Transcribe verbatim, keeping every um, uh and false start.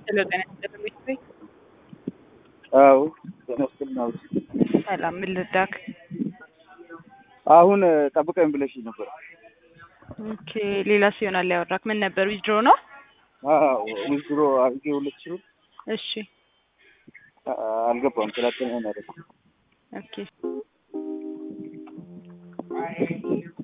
ስለገና ስለሚስጥሪ አው ተነስተን ነው ሰላም ምን ልዳክ አሁን ጠብቀኝ ብለሽ ነበር። ኦኬ ሌላ ሲሆናል ያወራክ ምን ነበር ዊዝድሮ ነው? አዎ ዊዝድሮ አርጌ ሁለት ሺህ እሺ አልገባም ስላተነ ነው። ኦኬ